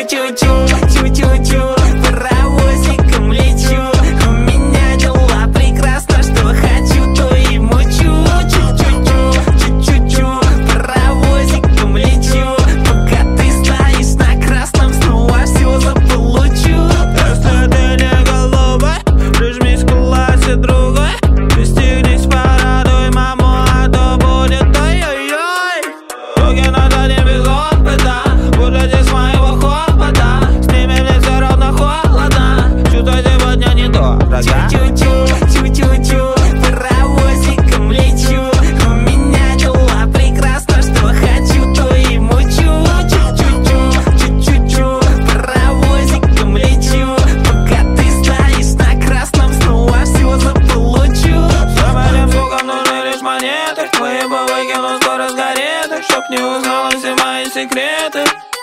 Чу-чу-чу, чу-чу-чу, паровозиком лечу. У меня дела прекрасно, что хочу, то и мучу. Чу-чу-чу, чу-чу-чу, паровозиком лечу. Пока ты стоишь на красном, снова все заполучу. Если ты не голубой, прижмись к классе другой. Пристегнись, порадуй маму, а то будет ой-ой-ой. Руки надо не без опыта, выгляди с моего хопота. С ними мне все равно холодно, чувство сегодня не то, дорога. Чу-чу-чу, чу-чу-чу, паровозиком лечу. У меня дела прекрасно, что хочу, то и мучу. Чу-чу-чу, чу-чу-чу, паровозиком лечу. Пока ты стоишь на красном, снова все заполучу. Всем этим звукам нужны лишь монеты. Мы бы выкинут скоро сгаретых, чтоб не узнала все мои секреты.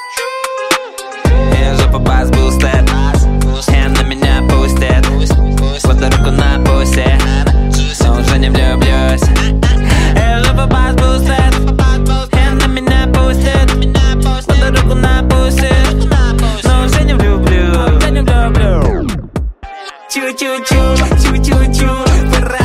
Я же попасть бустед, и на меня пустит. Кладу руку на пусе, но уже не влюблюсь. Я же попасть бустед, И на меня пустит. кладу руку на пусе, но уже не влюблюсь. Чу-чу-чу, чу-чу-чу,